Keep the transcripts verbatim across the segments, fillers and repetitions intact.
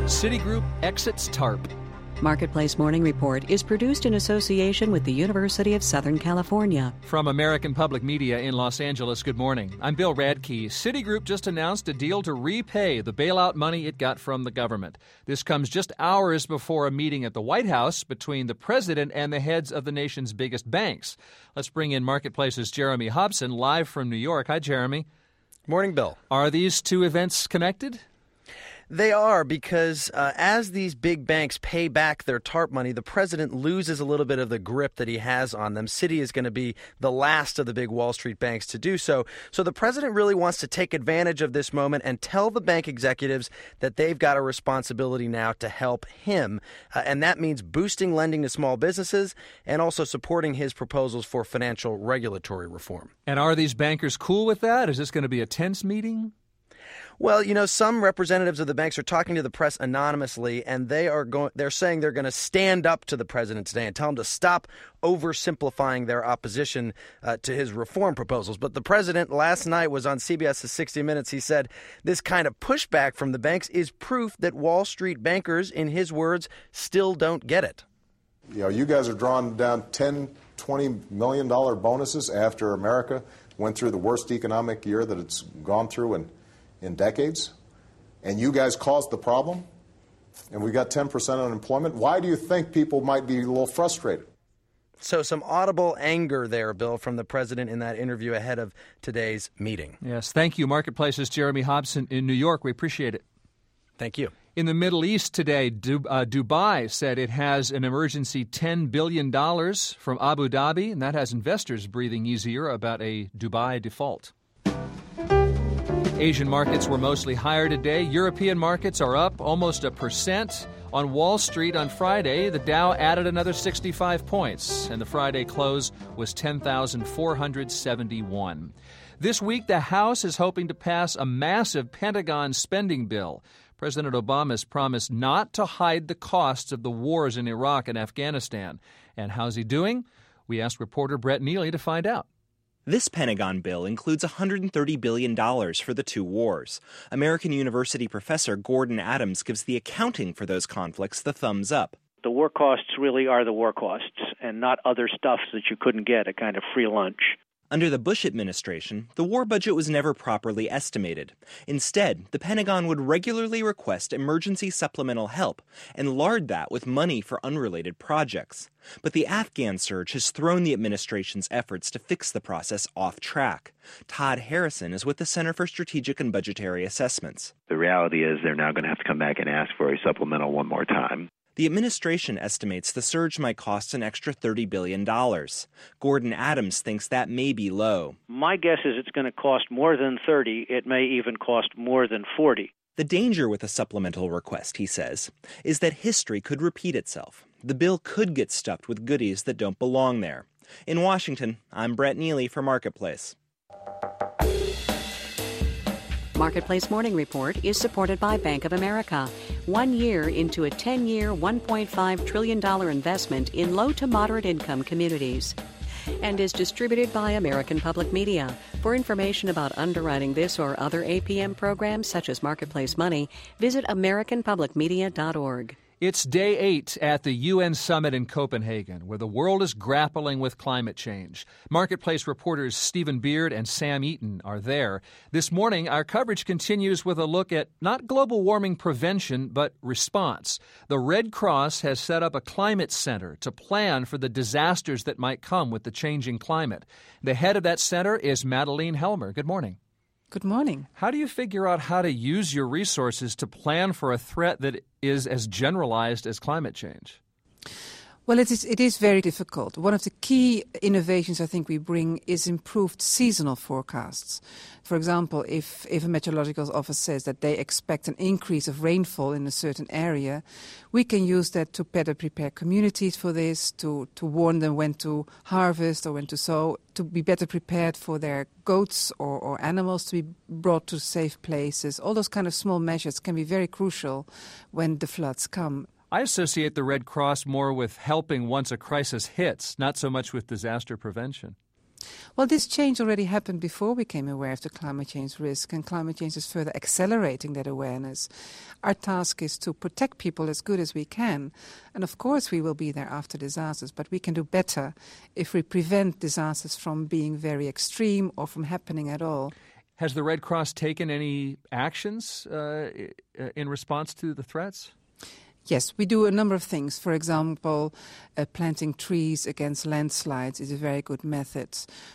Citigroup exits TARP. Marketplace Morning Report is produced in association with the University of Southern California. From American Public Media in Los Angeles, good morning. I'm Bill Radke. Citigroup just announced a deal to repay the bailout money it got from the government. This comes just hours before a meeting at the White House between the president and the heads of the nation's biggest banks. Let's bring in Marketplace's Jeremy Hobson live from New York. Hi, Jeremy. Morning, Bill. Are these two events connected? They are, because uh, as these big banks pay back their TARP money, the president loses a little bit of the grip that he has on them. Citi is going to be the last of the big Wall Street banks to do so. So the president really wants to take advantage of this moment and tell the bank executives that they've got a responsibility now to help him. Uh, and that means boosting lending to small businesses and also supporting his proposals for financial regulatory reform. And are these bankers cool with that? Is this going to be a tense meeting? Well, you know, some representatives of the banks are talking to the press anonymously, and they are going. They're saying they're going to stand up to the president today and tell him to stop oversimplifying their opposition uh, to his reform proposals. But the president last night was on CBS's sixty minutes. He said this kind of pushback from the banks is proof that Wall Street bankers, in his words, still don't get it. You know, you guys are drawing down ten, twenty million dollar bonuses after America went through the worst economic year that it's gone through in in decades, and you guys caused the problem, and we got ten percent unemployment. Why do you think people might be a little frustrated? So some audible anger there, Bill, from the president in that interview ahead of today's meeting. Yes, thank you. Marketplace's Jeremy Hobson in New York. We appreciate it. Thank you. In the Middle East today, Du- uh, Dubai said it has an emergency ten billion dollars from Abu Dhabi, and that has investors breathing easier about a Dubai default. Asian markets were mostly higher today. European markets are up almost a percent. On Wall Street on Friday, the Dow added another sixty-five points, and the Friday close was ten thousand four hundred seventy-one. This week, the House is hoping to pass a massive Pentagon spending bill. President Obama has promised not to hide the costs of the wars in Iraq and Afghanistan. And how's he doing? We asked reporter Brett Neely to find out. This Pentagon bill includes one hundred thirty billion dollars for the two wars. American University professor Gordon Adams gives the accounting for those conflicts the thumbs up. The war costs really are the war costs and not other stuff that you couldn't get, a kind of free lunch. Under the Bush administration, the war budget was never properly estimated. Instead, the Pentagon would regularly request emergency supplemental help and lard that with money for unrelated projects. But the Afghan surge has thrown the administration's efforts to fix the process off track. Todd Harrison is with the Center for Strategic and Budgetary Assessments. The reality is they're now going to have to come back and ask for a supplemental one more time. The administration estimates the surge might cost an extra thirty billion dollars. Gordon Adams thinks that may be low. My guess is it's going to cost more than thirty. It may even cost more than forty. The danger with a supplemental request, he says, is that history could repeat itself. The bill could get stuffed with goodies that don't belong there. In Washington, I'm Brett Neely for Marketplace. Marketplace Morning Report is supported by Bank of America. One year into a ten-year, one point five trillion dollars investment in low to moderate income communities. And is distributed by American Public Media. For information about underwriting this or other A P M programs such as Marketplace Money, visit american public media dot org. It's day eight at the U N summit in Copenhagen, where the world is grappling with climate change. Marketplace reporters Stephen Beard and Sam Eaton are there. This morning, our coverage continues with a look at not global warming prevention, but response. The Red Cross has set up a climate center to plan for the disasters that might come with the changing climate. The head of that center is Madeleine Helmer. Good morning. Good morning. How do you figure out how to use your resources to plan for a threat that is as generalized as climate change? Well, it is, it is very difficult. One of the key innovations I think we bring is improved seasonal forecasts. For example, if, if a meteorological office says that they expect an increase of rainfall in a certain area, we can use that to better prepare communities for this, to, to warn them when to harvest or when to sow, to be better prepared for their goats or, or animals to be brought to safe places. All those kind of small measures can be very crucial when the floods come. I associate the Red Cross more with helping once a crisis hits, not so much with disaster prevention. Well, this change already happened before we became aware of the climate change risk, and climate change is further accelerating that awareness. Our task is to protect people as good as we can, and of course we will be there after disasters, but we can do better if we prevent disasters from being very extreme or from happening at all. Has the Red Cross taken any actions uh, in response to the threats? Yes, we do a number of things. For example, uh, planting trees against landslides is a very good method.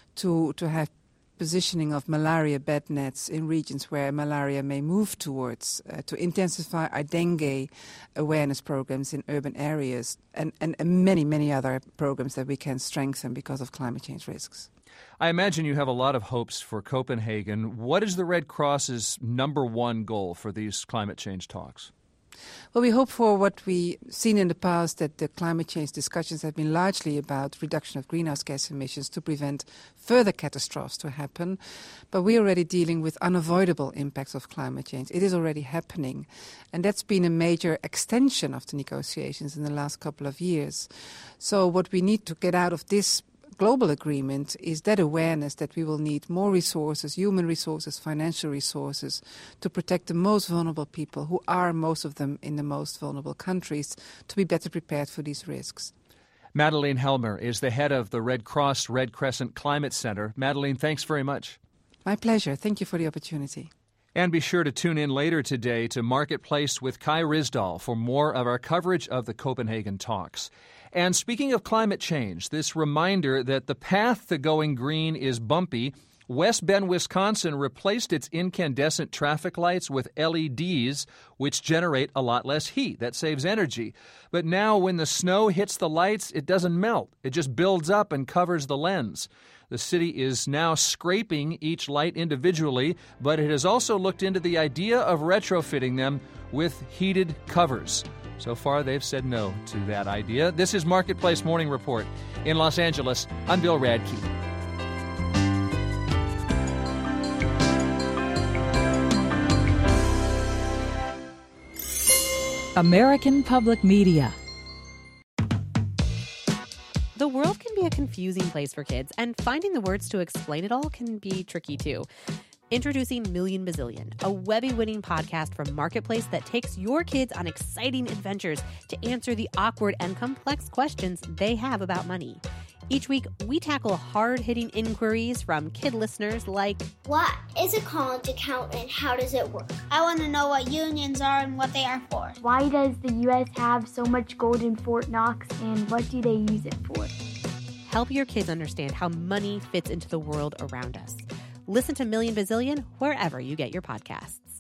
To to have positioning of malaria bed nets in regions where malaria may move towards, uh, to intensify our dengue awareness programs in urban areas, and, and, and many, many other programs that we can strengthen because of climate change risks. I imagine you have a lot of hopes for Copenhagen. What is the Red Cross's number one goal for these climate change talks? Well, we hope for what we've seen in the past, that the climate change discussions have been largely about reduction of greenhouse gas emissions to prevent further catastrophes to happen. But we're already dealing with unavoidable impacts of climate change. It is already happening. And that's been a major extension of the negotiations in the last couple of years. So what we need to get out of this global agreement is that awareness that we will need more resources, human resources, financial resources, to protect the most vulnerable people, who are most of them in the most vulnerable countries, to be better prepared for these risks. Madeleine Helmer is the head of the Red Cross Red Crescent Climate Center. Madeleine, thanks very much. My pleasure. Thank you for the opportunity. And be sure to tune in later today to Marketplace with Kai Ryssdal for more of our coverage of the Copenhagen talks. And speaking of climate change, this reminder that the path to going green is bumpy. West Bend, Wisconsin replaced its incandescent traffic lights with L E Ds, which generate a lot less heat. That saves energy. But now when the snow hits the lights, it doesn't melt. It just builds up and covers the lens. The city is now scraping each light individually, but it has also looked into the idea of retrofitting them with heated covers. So far, they've said no to that idea. This is Marketplace Morning Report. In Los Angeles, I'm Bill Radke. American Public Media. The world can be a confusing place for kids, and finding the words to explain it all can be tricky too. Introducing Million Bazillion, a Webby-winning podcast from Marketplace that takes your kids on exciting adventures to answer the awkward and complex questions they have about money. Each week, we tackle hard-hitting inquiries from kid listeners like, what is a college account and how does it work? I want to know what unions are and what they are for. Why does the U S have so much gold in Fort Knox, and what do they use it for? Help your kids understand how money fits into the world around us. Listen to Million Bazillion wherever you get your podcasts.